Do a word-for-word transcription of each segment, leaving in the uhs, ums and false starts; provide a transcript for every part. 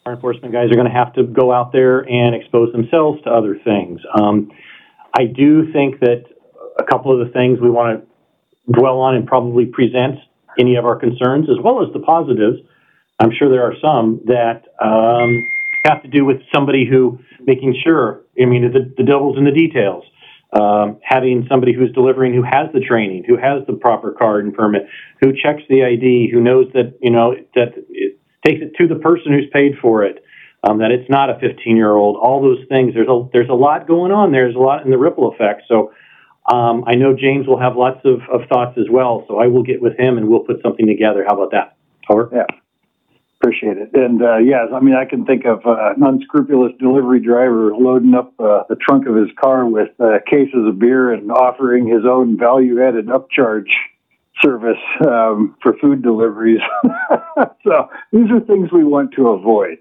law enforcement guys are going to have to go out there and expose themselves to other things. Um, I do think that a couple of the things we want to dwell on and probably present any of our concerns, as well as the positives, I'm sure there are some, that um, have to do with somebody who, making sure, I mean, the, the devil's in the details. Um, having somebody who's delivering, who has the training, who has the proper card and permit, who checks the I D, who knows that, you know, that it takes it to the person who's paid for it, um, that it's not a fifteen-year-old, all those things. There's a, there's a lot going on. There's a lot in the ripple effect. So um, I know James will have lots of, of thoughts as well, so I will get with him and we'll put something together. How about that? Over? Yeah. Appreciate it. And, uh, yes, I mean, I can think of uh, an unscrupulous delivery driver loading up uh, the trunk of his car with uh, cases of beer and offering his own value-added upcharge service um, for food deliveries. So these are things we want to avoid.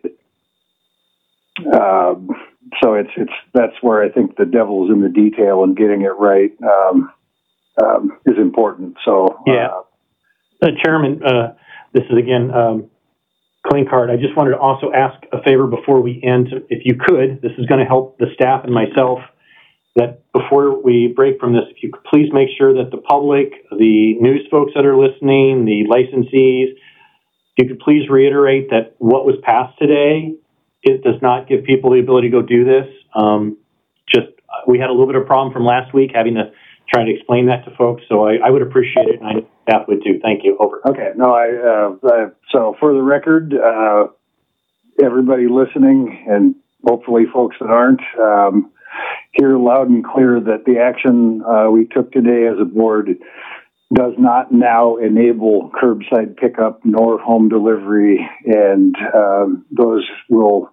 Um, so it's it's that's where I think the devil's in the detail, and getting it right um, um, is important. So, yeah. Uh, Chairman, uh, this is again... Um, Clean Card. I just wanted to also ask a favor before we end, if you could. This is going to help the staff and myself, that before we break from this, if you could please make sure that the public, the news folks that are listening, the licensees, if you could please reiterate that what was passed today, it does not give people the ability to go do this. Um, just, we had a little bit of problem from last week having to try to explain that to folks, so I, I would appreciate it, and I know staff would too. Thank you. Over. Okay. No, I, uh, I so for the record, uh, everybody listening, and hopefully folks that aren't, um, hear loud and clear that the action uh, we took today as a board does not now enable curbside pickup nor home delivery, and um, those will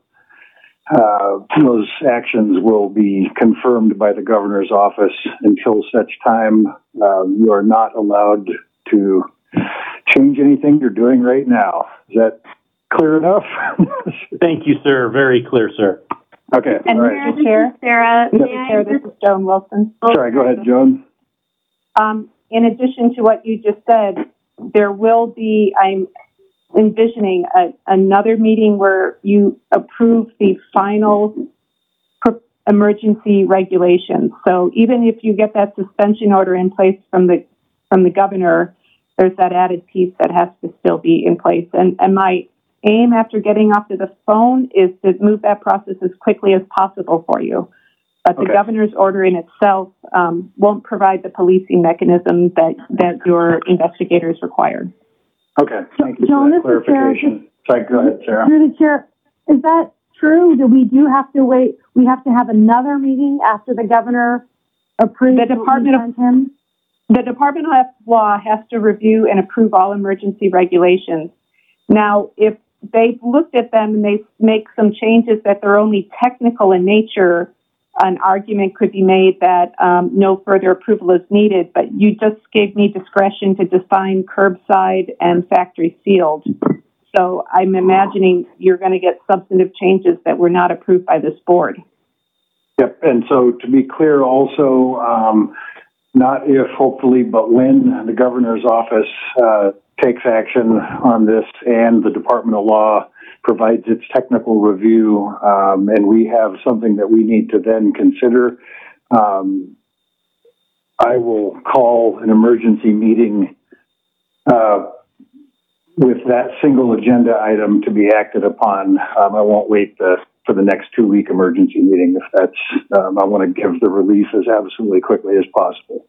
Uh, those actions will be confirmed by the governor's office until such time um, you are not allowed to change anything you're doing right now. Is that clear enough? Thank you, sir. Very clear, sir. Okay. And all right. Mister Chair, Sarah, Mister may Chair, I this just, is Joan Wilson. Sorry, go ahead, Joan. Um, in addition to what you just said, there will be, I'm envisioning a, another meeting where you approve the final pro- emergency regulations. So even if you get that suspension order in place from the from the governor, there's that added piece that has to still be in place. And, and my aim after getting off of the phone is to move that process as quickly as possible for you. But the Okay. governor's order in itself um, won't provide the policing mechanism that, that your investigators require. Okay, thank you Joan, for that this is Sarah. clarification. Sorry, go ahead, Sarah. Through the chair, is that true? Do we do have to wait? We have to have another meeting after the governor approves The Department of him? The Department of Law has to review and approve all emergency regulations. Now, if they've looked at them and they make some changes that they're only technical in nature, an argument could be made that um, no further approval is needed, but you just gave me discretion to define curbside and factory sealed. So I'm imagining you're going to get substantive changes that were not approved by this board. Yep, and so to be clear also, um, not if, hopefully, but when the governor's office uh, takes action on this and the Department of Law provides its technical review, um, and we have something that we need to then consider, um, I will call an emergency meeting uh, with that single agenda item to be acted upon. Um, I won't wait the, for the next two-week emergency meeting. If that's, um, I want to give the release as absolutely quickly as possible.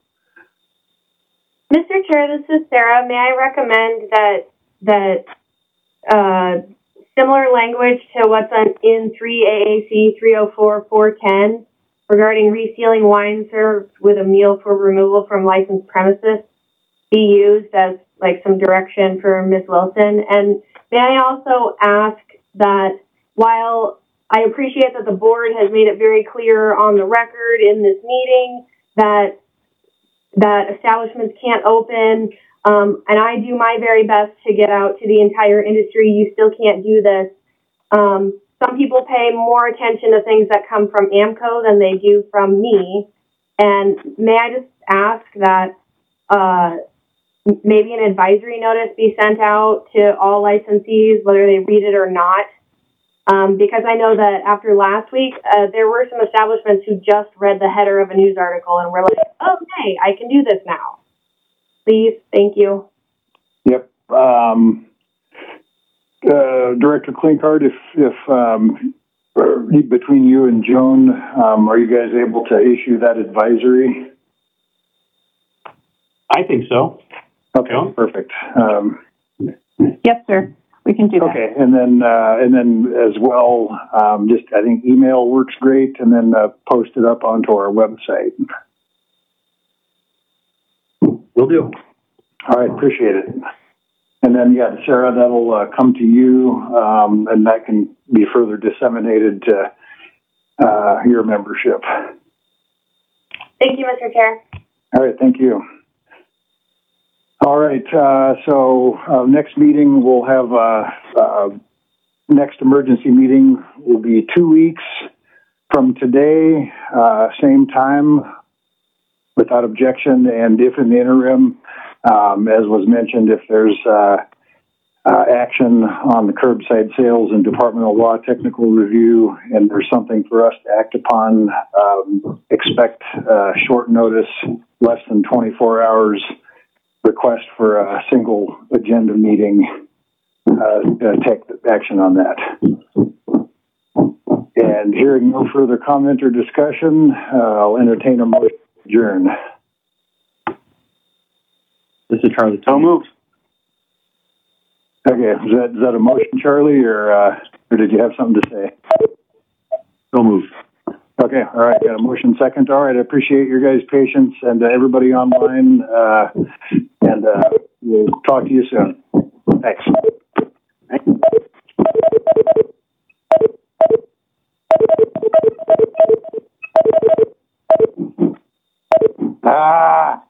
Mister Chair, this is Sarah. May I recommend that that uh, similar language to what's on in three A A C three oh four four ten regarding resealing wine served with a meal for removal from licensed premises be used as like some direction for Miz Wilson? And may I also ask that while I appreciate that the board has made it very clear on the record in this meeting that that establishments can't open, um, and I do my very best to get out to the entire industry, you still can't do this. Um, some people pay more attention to things that come from AMCO than they do from me. And may I just ask that uh, maybe an advisory notice be sent out to all licensees, whether they read it or not, Um, because I know that after last week, uh, there were some establishments who just read the header of a news article and were like, oh, hey, I can do this now. Please, thank you. Yep. Um, uh, Director Klinkhardt, if, if um, between you and Joan, um, are you guys able to issue that advisory? I think so. Okay, Joan? perfect. Um, Yes, sir. We can do that. Okay, and then uh, and then as well, um, just I think email works great, and then uh, post it up onto our website. Will do. All right, appreciate it. And then yeah, Sarah, that'll uh, come to you, um, and that can be further disseminated to uh, your membership. Thank you, Mister Chair. All right, thank you. All right, uh, so uh, next meeting we'll have, uh, uh, next emergency meeting will be two weeks from today, uh, same time, without objection, and if in the interim, um, as was mentioned, if there's uh, uh, action on the curbside sales and Department of Law technical review, and there's something for us to act upon, um, expect uh, short notice, less than twenty-four hours, request for a single agenda meeting, uh, to take action on that. And hearing no further comment or discussion, uh, I'll entertain a motion to adjourn. This is Charlie. So moved. Okay, is that, is that a motion, Charlie, or, uh, or did you have something to say? So moved. Okay, all right, got a motion second. All right, I appreciate your guys' patience and uh, everybody online, uh, and uh, we'll talk to you soon. Thanks. Ah.